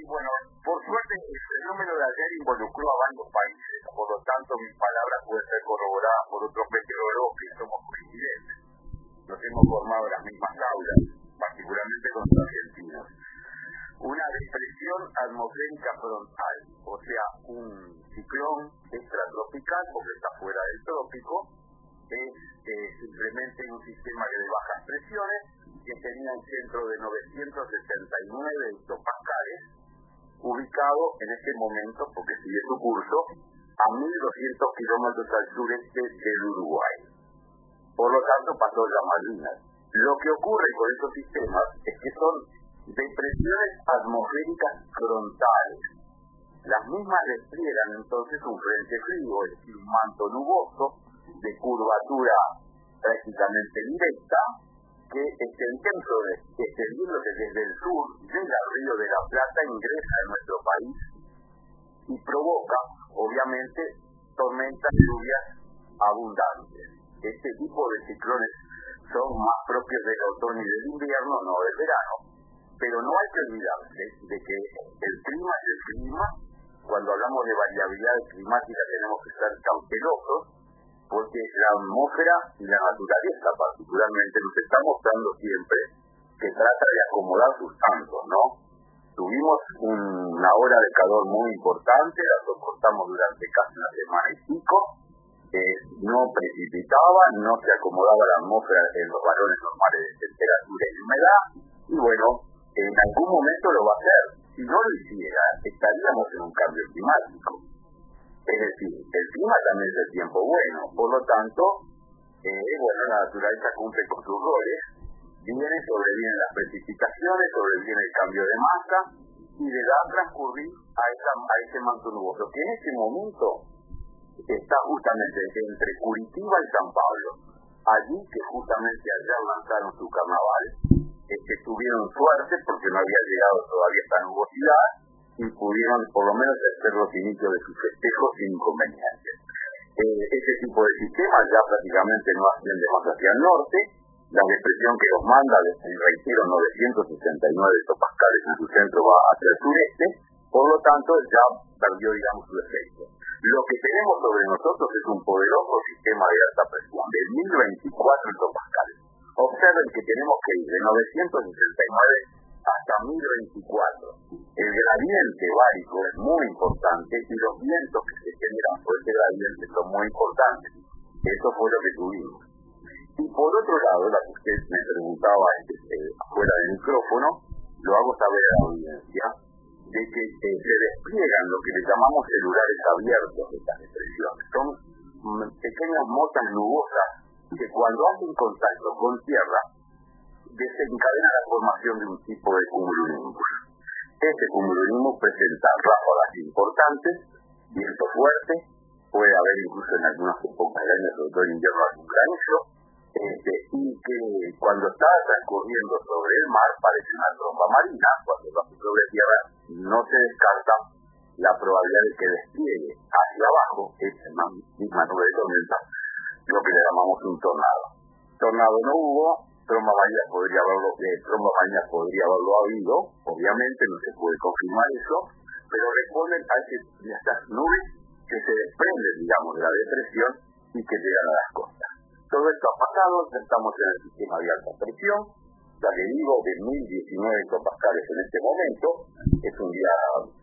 Bueno, por suerte el fenómeno de ayer involucró a varios países, por lo tanto mis palabras pueden ser corroboradas por otros meteorólogos que somos coincidentes. Nos hemos formado en las mismas aulas, particularmente con los argentinos. Una depresión atmosférica frontal, o sea, un ciclón extratropical, porque está fuera del trópico, es simplemente un sistema de bajas presiones que tenía un centro de 979 hectopascales, ubicado en este momento, porque sigue su curso, a 1.200 kilómetros al sureste del Uruguay. Por lo tanto, pasó las Malvinas. Lo que ocurre con estos sistemas es que son depresiones atmosféricas frontales. Las mismas despliegan entonces un frente frío, es decir, un manto nuboso de curvatura prácticamente directa, que extendiéndose desde el sur, llega al Río de la Plata, ingresa en nuestro país y provoca, obviamente, tormentas y lluvias abundantes. Este tipo de ciclones son más propios del otoño y del invierno, no del verano. Pero no hay que olvidarse de que el clima es el clima. Cuando hablamos de variabilidad climática tenemos que ser cautelosos, porque la atmósfera y la naturaleza particularmente nos está mostrando siempre que trata de acomodar sus cantos, ¿no? Tuvimos una ola de calor muy importante, la soportamos durante casi una semana y pico, no precipitaba, no se acomodaba la atmósfera en los valores normales de temperatura y humedad, y bueno, en algún momento lo va a hacer. Si no lo hiciera, estaríamos en un cambio climático. Es decir, el clima también es el tiempo bueno, por lo tanto, la naturaleza cumple con sus roles, sobrevienen las precipitaciones, sobreviene el cambio de masa, y le da a transcurrir a ese manto nuboso, que en este momento está justamente entre Curitiba y San Pablo. Allí que justamente ayer lanzaron su carnaval, tuvieron suerte porque no había llegado todavía esta nubosidad, y pudieron por lo menos hacer los inicios de sus festejos sin inconvenientes. Ese tipo de sistema ya prácticamente no asciende más hacia el norte. La depresión que los manda, reitero, 969 hectopascales en su centro, va hacia el sureste, por lo tanto ya perdió, digamos, su efecto. Lo que tenemos sobre nosotros es un poderoso sistema de alta presión de 1024 hectopascales. Observen que tenemos que ir de 969 hasta 1024. El gradiente bárico es muy importante y los vientos que se generan por ese gradiente son muy importantes. Eso fue lo que tuvimos. Y por otro lado, la que usted me preguntaba fuera del micrófono, lo hago saber a la audiencia, de que se despliegan lo que le llamamos celulares abiertos de estas depresiones. Son pequeñas motas nubosas que cuando hacen contacto con tierra desencadena la formación de un tipo de cumulonimbus. Este cumulonimbus presenta ráfagas importantes, viento fuerte, puede haber incluso en algunas épocas del año, sobre todo en invierno, algún granizo, y que cuando está transcurriendo sobre el mar parece una tromba marina. Cuando va sobre tierra no se descarta la probabilidad de que despliegue hacia abajo esa misma nube de tormenta, lo que le llamamos un tornado. Tornado no hubo, tromba marina podría haberlo habido, obviamente no se puede confirmar eso, pero recuerden a estas nubes que se desprenden, digamos, de la depresión y que llegan a las costas. Todo esto ha pasado, estamos en el sistema de alta presión, ya que digo, de 1019 hectopascales en este momento, es un día